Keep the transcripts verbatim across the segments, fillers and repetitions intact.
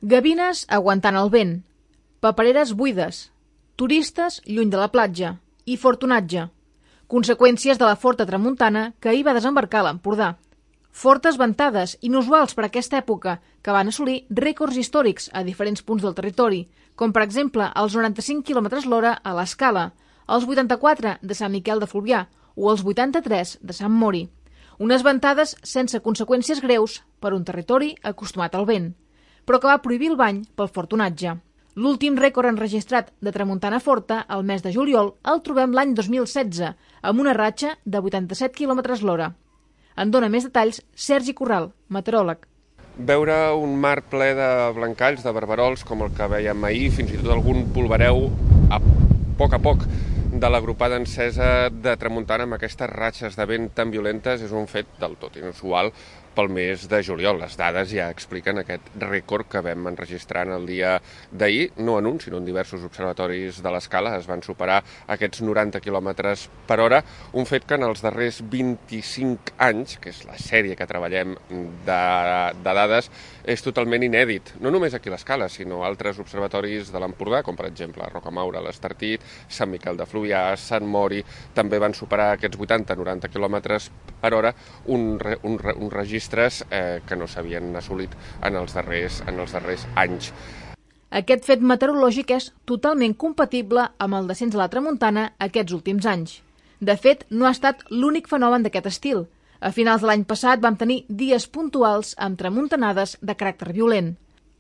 Gavines aguantant el vent, papereres buides, turistes lluny de la platja i fortunatge. Conseqüències de la forta tramuntana que ahir va desembarcar a l'Empordà. Fortes ventades inusuals per a aquesta època que van assolir rècords històrics a diferents punts del territori, com per exemple els noranta-cinc quilòmetres l'hora a l'Escala, els vuitanta-quatre de Sant Miquel de Fluvià o els vuitanta-tres de Sant Mori. Unes ventades sense conseqüències greus per un territori acostumat al vent, però que va prohibir el bany pel fortunatge. L'últim rècord enregistrat de tramuntana forta, al mes de juliol, el trobem l'any dos mil setze, amb una ratxa de vuitanta-set quilòmetres l'hora. En dona més detalls Sergi Corral, meteoròleg. Veure un mar ple de blancalls, de barberols, com el que vèiem ahir, fins i tot algun polvareu a poc a poc de l'agrupada encesa de tramuntana amb aquestes ratxes de vent tan violentes és un fet del tot inusual pel mes de juliol. Les dades ja expliquen aquest rècord que vam enregistrar en el dia d'ahir, no en un, sinó en diversos observatoris de l'Escala. Es van superar aquests noranta quilòmetres per hora, un fet que en els darrers vint-i-cinc anys, que és la sèrie que treballem de, de dades, és totalment inèdit. No només aquí a l'Escala, sinó altres observatoris de l'Empordà, com per exemple Rocamaura, l'Estartit, Sant Miquel de Fluvià, Sant Mori, també van superar aquests vuitanta a noranta quilòmetres per hora, un, un, un registre eh, que no s'havien assolit en els, darrers, en els darrers anys. Aquest fet meteorològic és totalment compatible amb el descens de la tramuntana aquests últims anys. De fet, no ha estat l'únic fenomen d'aquest estil. A finals de l'any passat vam tenir dies puntuals amb tramuntanades de caràcter violent.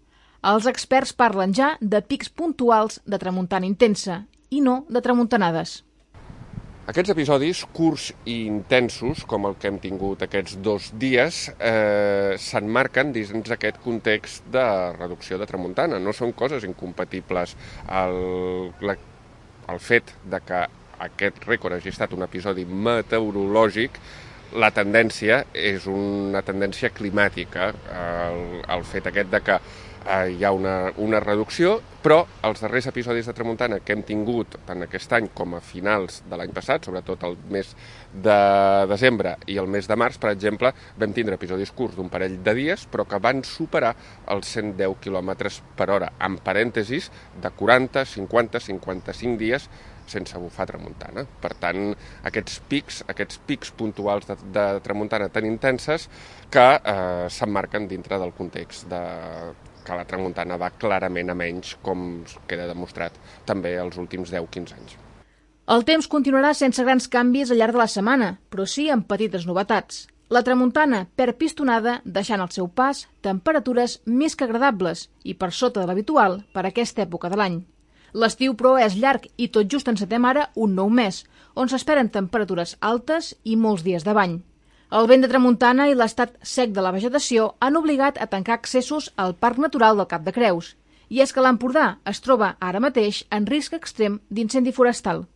Els experts parlen ja de pics puntuals de tramuntana intensa i no de tramuntanades. Aquests episodis curts i intensos, com el que hem tingut aquests dos dies, eh, s'emmarquen dins aquest context de reducció de tramuntana. No són coses incompatibles. El, la, el fet de que aquest rècord hagi estat un episodi meteorològic, la tendència és una tendència climàtica. El, el fet aquest de que eh, hi ha una, una reducció, però els darrers episodis de tramuntana que hem tingut tant aquest any com a finals de l'any passat, sobretot el mes de desembre i el mes de març, per exemple, vam tindre episodis curts d'un parell de dies, però que van superar els cent deu quilòmetres per hora, amb parèntesis de quaranta, cinquanta, cinquanta-cinc dies sense bufar tramuntana. Per tant, aquests pics, aquests pics puntuals de, de tramuntana tan intenses que eh, s'emmarquen dintre del context de que la tramuntana va clarament a menys, com queda demostrat també els últims deu a quinze anys. El temps continuarà sense grans canvis al llarg de la setmana, però sí amb petites novetats. La tramuntana perd pistonada, deixant al seu pas temperatures més que agradables i per sota de l'habitual per a aquesta època de l'any. L'estiu, però, és llarg i tot just encetem ara un nou mes, on s'esperen temperatures altes i molts dies de bany. El vent de tramuntana i l'estat sec de la vegetació han obligat a tancar accessos al Parc Natural del Cap de Creus. I és que l'Empordà es troba ara mateix en risc extrem d'incendi forestal.